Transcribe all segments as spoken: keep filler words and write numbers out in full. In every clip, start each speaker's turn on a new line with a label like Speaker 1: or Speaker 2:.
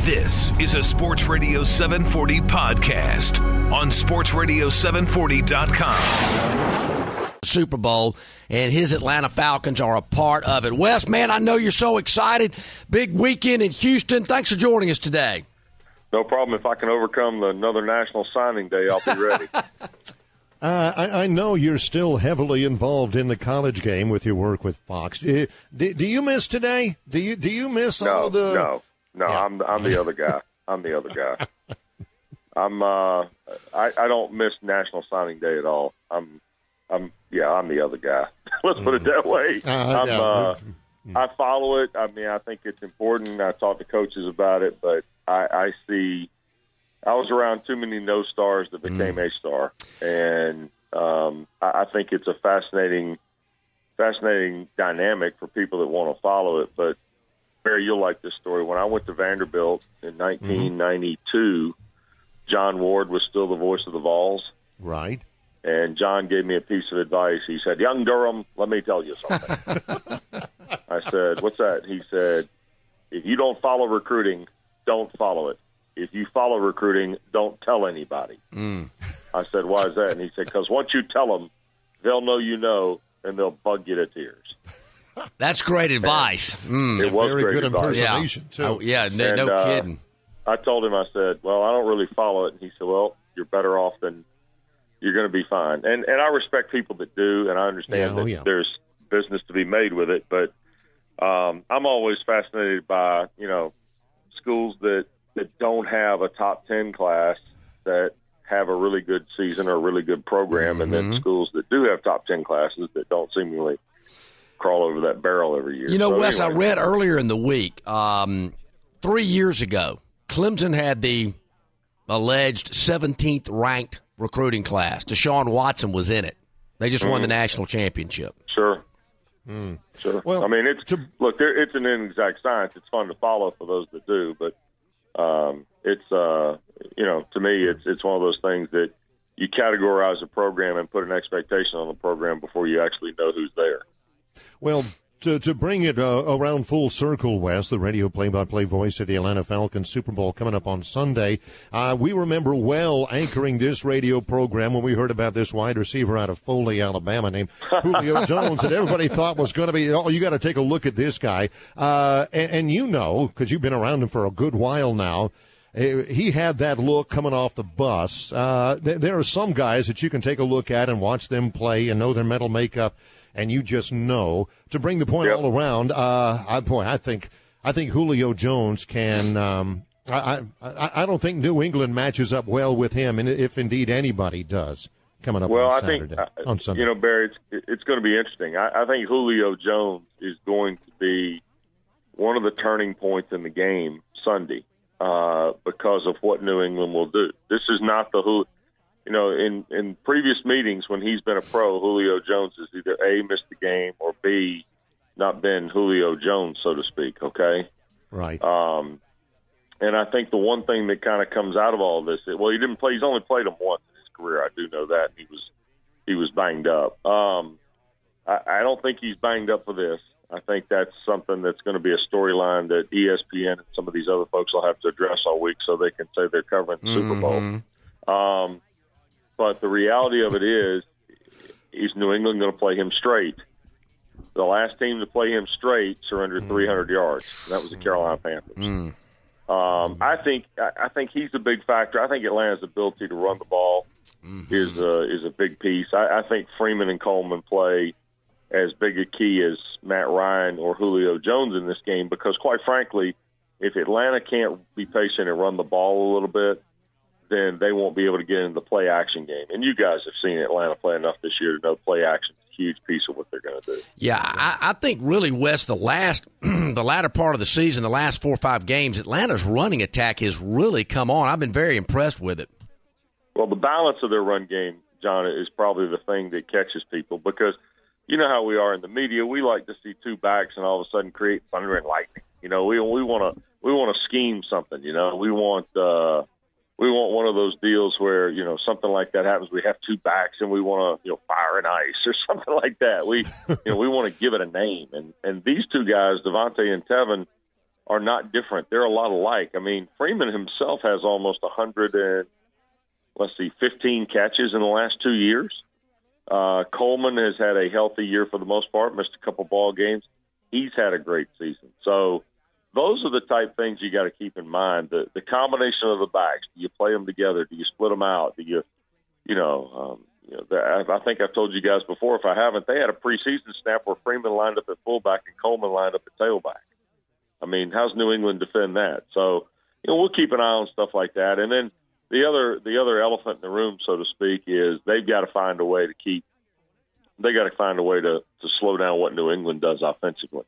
Speaker 1: This is a Sports Radio seven forty podcast on sports radio seven forty dot com.
Speaker 2: Super Bowl, and his Atlanta Falcons are a part of it. Wes, man, I know you're so excited. Big weekend in Houston. Thanks for joining us today.
Speaker 3: No problem. If I can overcome the, another National Signing Day, I'll be ready.
Speaker 4: Uh, I, I know you're still heavily involved in the college game with your work with Fox. Do, do, do you miss today? Do you do you miss
Speaker 3: no,
Speaker 4: all the?
Speaker 3: No, no, yeah. I'm I'm the other guy. I'm the other guy. I'm uh, I, I don't miss National Signing Day at all. I'm I'm yeah, I'm the other guy. Let's put it that way.
Speaker 4: Uh,
Speaker 3: I'm,
Speaker 4: yeah.
Speaker 3: uh, I follow it. I mean, I think it's important. I talk to coaches about it, but I, I see. I was around too many no stars that became mm. a star, and um, I, I think it's a fascinating, fascinating dynamic for people that want to follow it. But Barry, you'll like this story. When I went to Vanderbilt in nineteen ninety-two, mm-hmm. John Ward was still the voice of the Vols,
Speaker 4: right?
Speaker 3: And John gave me a piece of advice. He said, "Young Durham, let me tell you something." I said, "What's that?" He said, "If you don't follow recruiting, don't follow it. If you follow recruiting, don't tell anybody."
Speaker 2: Mm.
Speaker 3: I said, "Why is that?" And he said, "Because once you tell them, they'll know you know, and they'll bug you to tears."
Speaker 2: That's great advice. Mm.
Speaker 3: It was
Speaker 4: very
Speaker 3: great
Speaker 4: good
Speaker 3: advice.
Speaker 4: impersonation,
Speaker 2: yeah.
Speaker 4: too.
Speaker 2: Oh, yeah, no,
Speaker 3: and,
Speaker 2: no
Speaker 3: uh,
Speaker 2: kidding.
Speaker 3: I told him, I said, "Well, I don't really follow it." And he said, "Well, you're better off than you're going to be fine." And and I respect people that do, and I understand
Speaker 4: yeah, oh,
Speaker 3: that
Speaker 4: yeah.
Speaker 3: there's business to be made with it. But um, I'm always fascinated by, you know, schools that, that don't have a top ten class that have a really good season or a really good program, mm-hmm. and then schools that do have top ten classes that don't seemingly crawl over that barrel every year.
Speaker 2: You know,
Speaker 3: so
Speaker 2: Wes,
Speaker 3: anyway.
Speaker 2: I read earlier in the week, um, three years ago, Clemson had the alleged seventeenth ranked recruiting class. Deshaun Watson was in it. They just mm-hmm. won the national championship.
Speaker 3: Sure.
Speaker 4: Mm.
Speaker 3: Sure.
Speaker 4: Well,
Speaker 3: I mean, it's
Speaker 4: to,
Speaker 3: look, there, it's an inexact science. It's fun to follow for those that do, but um, it's uh, you know, to me, it's it's one of those things that you categorize a program and put an expectation on the program before you actually know who's there.
Speaker 4: Well, to to bring it uh, around full circle, Wes, the radio play-by-play voice of the Atlanta Falcons Super Bowl coming up on Sunday. Uh, we remember well anchoring this radio program when we heard about this wide receiver out of Foley, Alabama, named Julio Jones, that everybody thought was going to be, oh, you got to take a look at this guy. Uh, and, and you know, because you've been around him for a good while now, he had that look coming off the bus. Uh, th- there are some guys that you can take a look at and watch them play and know their mental makeup, and you just know. To bring the point
Speaker 3: yep.
Speaker 4: all around, uh, I, boy, I think I think Julio Jones can. Um, I, I I don't think New England matches up well with him, and if indeed anybody does, coming up
Speaker 3: well,
Speaker 4: on
Speaker 3: I
Speaker 4: Saturday,
Speaker 3: think,
Speaker 4: on Sunday.
Speaker 3: You know, Barry, it's, it's going to be interesting. I, I think Julio Jones is going to be one of the turning points in the game Sunday uh, because of what New England will do. This is not the who. You know, in, in previous meetings when he's been a pro, Julio Jones has either A, missed the game, or B, not been Julio Jones, so to speak, okay?
Speaker 4: Right.
Speaker 3: Um, and I think the one thing that kind of comes out of all this, well, he didn't play. He's only played him once in his career. I do know that. He was he was banged up. Um, I, I don't think he's banged up for this. I think that's something that's going to be a storyline that E S P N and some of these other folks will have to address all week so they can say they're covering the
Speaker 2: mm-hmm.
Speaker 3: Super Bowl. Um But the reality of it is, is New England going to play him straight? The last team to play him straight surrendered mm. three hundred yards. And that was the Carolina Panthers.
Speaker 2: Mm.
Speaker 3: Um, I think I think he's a big factor. I think Atlanta's ability to run the ball mm-hmm. is a, is a big piece. I, I think Freeman and Coleman play as big a key as Matt Ryan or Julio Jones in this game because, quite frankly, if Atlanta can't be patient and run the ball a little bit, then they won't be able to get into the play action game. And you guys have seen Atlanta play enough this year to know play action is a huge piece of what they're going to do.
Speaker 2: Yeah, I, I think really, Wes, the last, the latter part of the season, the last four or five games, Atlanta's running attack has really come on. I've been very impressed with it.
Speaker 3: Well, the balance of their run game, John, is probably the thing that catches people because you know how we are in the media. We like to see two backs and all of a sudden create thunder and lightning. You know, we we want to we want to scheme something. You know, we want. Uh, We want one of those deals where, you know, something like that happens. We have two backs and we want to, you know, fire and ice or something like that. We, you know, we want to give it a name. And, and these two guys, Devontae and Tevin, are not different. They're a lot alike. I mean, Freeman himself has almost one hundred and, let's see, fifteen catches in the last two years. Uh, Coleman has had a healthy year for the most part, missed a couple ball games. He's had a great season. So those are the type things you got to keep in mind. The the combination of the backs. Do you play them together? Do you split them out? Do you, you know, um, you know, the, I think I've told you guys before, if I haven't, they had a preseason snap where Freeman lined up at fullback and Coleman lined up at tailback. I mean, how's New England defend that? So, you know, we'll keep an eye on stuff like that. And then the other the other elephant in the room, so to speak, is they've got to find a way to keep they got to find a way to, to slow down what New England does offensively.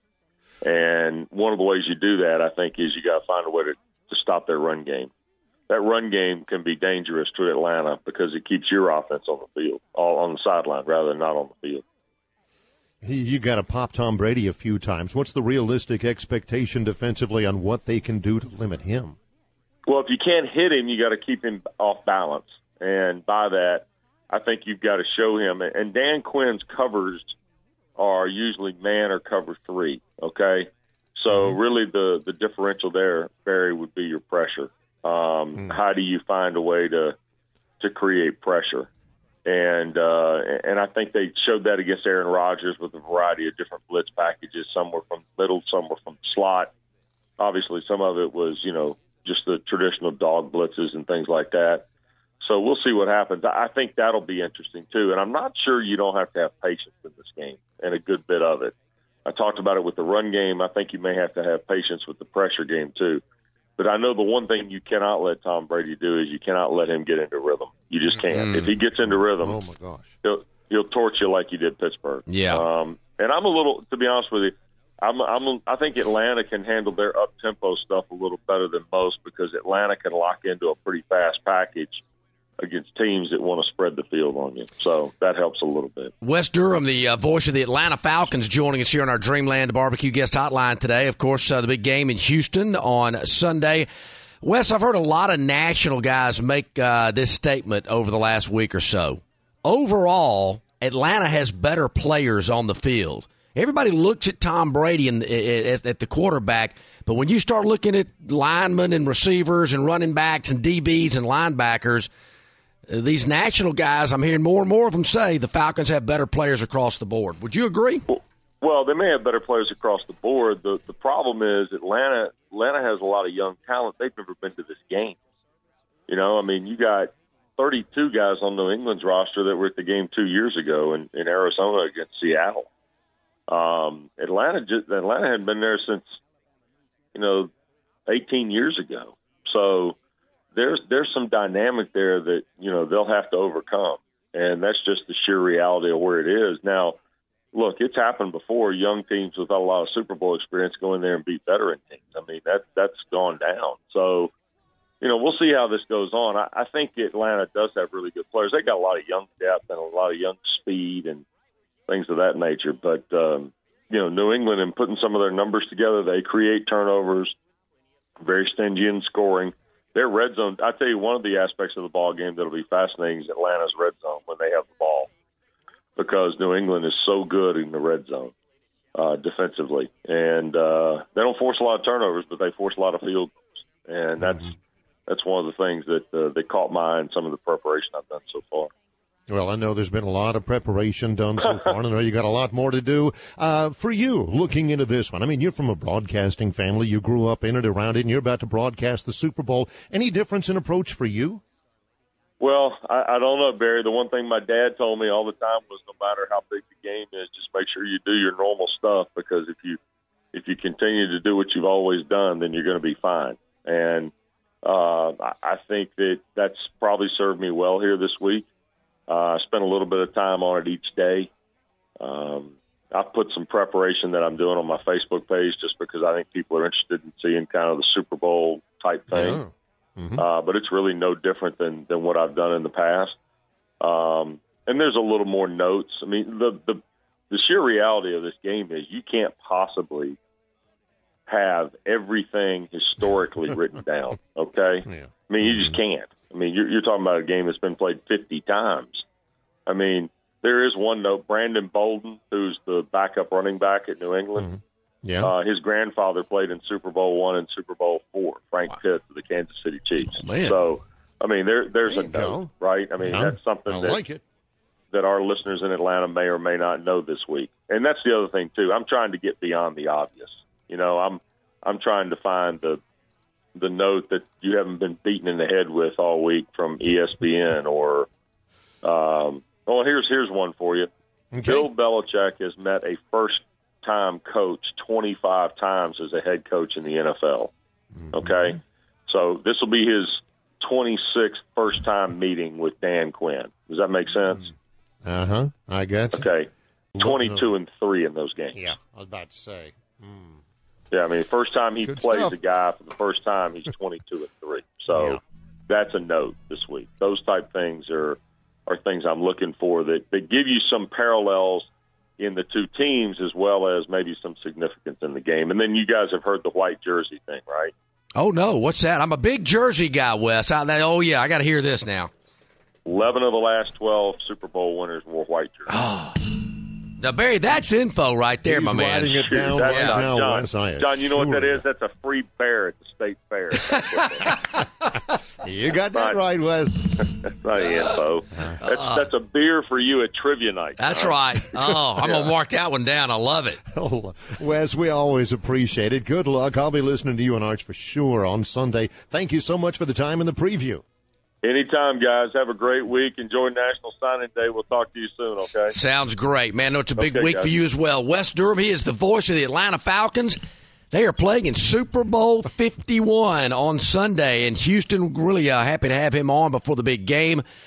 Speaker 3: And one of the ways you do that, I think, is you got to find a way to, to stop their run game. That run game can be dangerous to Atlanta because it keeps your offense on the field, all on the sideline rather than not on the field.
Speaker 4: You got to pop Tom Brady a few times. What's the realistic expectation defensively on what they can do to limit him?
Speaker 3: Well, if you can't hit him, you got to keep him off balance. And by that, I think you've got to show him. And Dan Quinn's covers are usually man or cover three, okay? So mm-hmm. really the, the differential there, Barry, would be your pressure. Um, mm. How do you find a way to to create pressure? And uh, and I think they showed that against Aaron Rodgers with a variety of different blitz packages. Some were from middle, some were from slot. Obviously, some of it was, you know, just the traditional dog blitzes and things like that. So we'll see what happens. I think that'll be interesting, too. And I'm not sure you don't have to have patience in this game, and a good bit of it. I talked about it with the run game. I think you may have to have patience with the pressure game, too. But I know the one thing you cannot let Tom Brady do is you cannot let him get into rhythm. You just can't. Mm. If he gets into rhythm,
Speaker 4: oh my gosh,
Speaker 3: he'll, he'll torch you like he did Pittsburgh.
Speaker 2: Yeah.
Speaker 3: Um, and I'm a little, to be honest with you, I'm, I'm, I think Atlanta can handle their up-tempo stuff a little better than most because Atlanta can lock into a pretty fast package against teams that want to spread the field on you. So that helps a little bit.
Speaker 2: Wes Durham, the uh, voice of the Atlanta Falcons, joining us here on our Dreamland Barbecue Guest Hotline today. Of course, uh, the big game in Houston on Sunday. Wes, I've heard a lot of national guys make uh, this statement over the last week or so. Overall, Atlanta has better players on the field. Everybody looks at Tom Brady and at, at the quarterback, but when you start looking at linemen and receivers and running backs and D Bs and linebackers, these national guys, I'm hearing more and more of them say the Falcons have better players across the board. Would you agree?
Speaker 3: Well, they may have better players across the board. The the problem is Atlanta Atlanta has a lot of young talent. They've never been to this game. You know, I mean, you got thirty-two guys on New England's roster that were at the game two years ago in, in Arizona against Seattle. Um, Atlanta just, Atlanta hadn't been there since, you know, eighteen years ago. So there's there's some dynamic there that, you know, they'll have to overcome. And that's just the sheer reality of where it is. Now, look, it's happened before. Young teams without a lot of Super Bowl experience go in there and beat veteran teams. I mean, that that's gone down. So, you know, we'll see how this goes on. I, I think Atlanta does have really good players. They got a lot of young depth and a lot of young speed and things of that nature. But, um, you know, New England, in putting some of their numbers together, they create turnovers, very stingy in scoring. Their red zone, I tell you, one of the aspects of the ball game that'll be fascinating is Atlanta's red zone when they have the ball, because New England is so good in the red zone uh, defensively. And uh, they don't force a lot of turnovers, but they force a lot of field goals. And that's mm-hmm. that's one of the things that, uh, that caught my eye in some of the preparation I've done so far.
Speaker 4: Well, I know there's been a lot of preparation done so far, and I know you got a lot more to do. Uh, for you, looking into this one, I mean, you're from a broadcasting family. You grew up in it, around it, and you're about to broadcast the Super Bowl. Any difference in approach for you?
Speaker 3: Well, I, I don't know, Barry. The one thing my dad told me all the time was no matter how big the game is, just make sure you do your normal stuff, because if you if you continue to do what you've always done, then you're going to be fine. And uh, I think that that's probably served me well here this week. Uh, I spent a little bit of time on it each day. Um, I've put some preparation that I'm doing on my Facebook page just because I think people are interested in seeing kind of the Super Bowl type thing.
Speaker 4: Yeah. Mm-hmm.
Speaker 3: Uh, but it's really no different than, than what I've done in the past. Um, and there's a little more notes. I mean, the, the the sheer reality of this game is you can't possibly have everything historically written down, okay?
Speaker 4: Yeah.
Speaker 3: I mean, you just can't. I mean, you're, you're talking about a game that's been played fifty times. I mean, there is one note. Brandon Bolden, who's the backup running back at New England,
Speaker 4: Yeah.
Speaker 3: Uh, his grandfather played in Super Bowl one and Super Bowl four, Frank wow. Pitts of the Kansas City Chiefs.
Speaker 2: Oh, man.
Speaker 3: So, I mean, there, there's
Speaker 4: there
Speaker 3: a note,
Speaker 4: go.
Speaker 3: right? I mean,
Speaker 4: yeah.
Speaker 3: that's something
Speaker 4: I
Speaker 3: that,
Speaker 4: like it.
Speaker 3: that our listeners in Atlanta may or may not know this week. And that's the other thing, too. I'm trying to get beyond the obvious. You know, I'm I'm trying to find the the note that you haven't been beaten in the head with all week from E S P N or um, – well, here's here's one for you.
Speaker 4: Okay.
Speaker 3: Bill Belichick has met a first-time coach twenty-five times as a head coach in the N F L.
Speaker 4: Mm-hmm.
Speaker 3: Okay? So this will be his twenty-sixth first-time meeting with Dan Quinn. Does that make sense?
Speaker 4: Uh-huh. I got you.
Speaker 3: Okay. twenty-two and three in those games.
Speaker 4: Yeah, I was about to say. Mm.
Speaker 3: Yeah, I mean, first time he
Speaker 4: Good
Speaker 3: plays
Speaker 4: stuff.
Speaker 3: a guy for the first time, he's twenty-two and three. So
Speaker 4: yeah.
Speaker 3: that's a note this week. Those type things are are things I'm looking for that, that give you some parallels in the two teams as well as maybe some significance in the game. And then you guys have heard the white jersey thing, right?
Speaker 2: Oh, no. What's that? I'm a big jersey guy, Wes. I, oh, yeah, I got to hear this now.
Speaker 3: eleven of the last twelve Super Bowl winners wore white jerseys.
Speaker 2: Oh. Now, Barry, that's info right there,
Speaker 4: He's
Speaker 2: my man.
Speaker 4: writing it down
Speaker 3: That's
Speaker 4: right
Speaker 3: not-
Speaker 4: now,
Speaker 3: John,
Speaker 4: Wes. I
Speaker 3: John, you know what
Speaker 4: assure
Speaker 3: that is? That's a free bear at the state fair.
Speaker 4: You got that
Speaker 3: Right.
Speaker 4: right, Wes.
Speaker 3: That's not info. That's, that's a beer for you at trivia night.
Speaker 2: That's
Speaker 3: all
Speaker 2: right. Oh, I'm going to mark that one down. I love it.
Speaker 4: Oh, Wes, we always appreciate it. Good luck. I'll be listening to you and Arch for sure on Sunday. Thank you so much for the time and the preview.
Speaker 3: Anytime, guys. Have a great week. Enjoy National Signing Day. We'll talk to you soon, okay?
Speaker 2: Sounds great, man. No, it's a big
Speaker 3: Okay,
Speaker 2: week
Speaker 3: guys.
Speaker 2: for you as well. Wes Durham, he is the voice of the Atlanta Falcons. They are playing in Super Bowl fifty-one on Sunday, and Houston, really uh, happy to have him on before the big game.